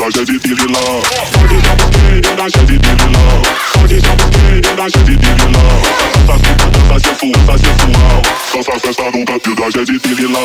da gente tirilá. Pode já porque da gente tirilá. Pode já porque da gente tirilá. Essa fita dança sensual. Nossa festa nunca viu da gente tirilá.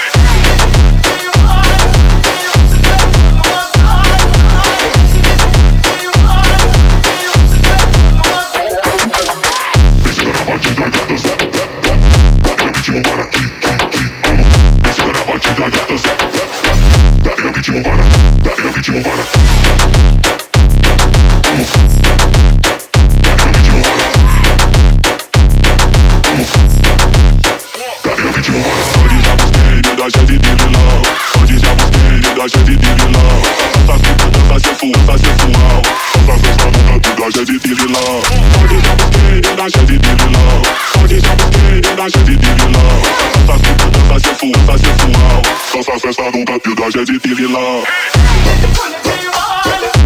Da gente tirilá. Pode já porque da gente tirilá. Essa fita dança sensual. Nossa festa nunca viu da gente tirilá. Pode já porque da gente tirilá. Pode já porque da gente tirilá. Essa fita dança sensual. Nossa festa nunca viu da gente tirilá.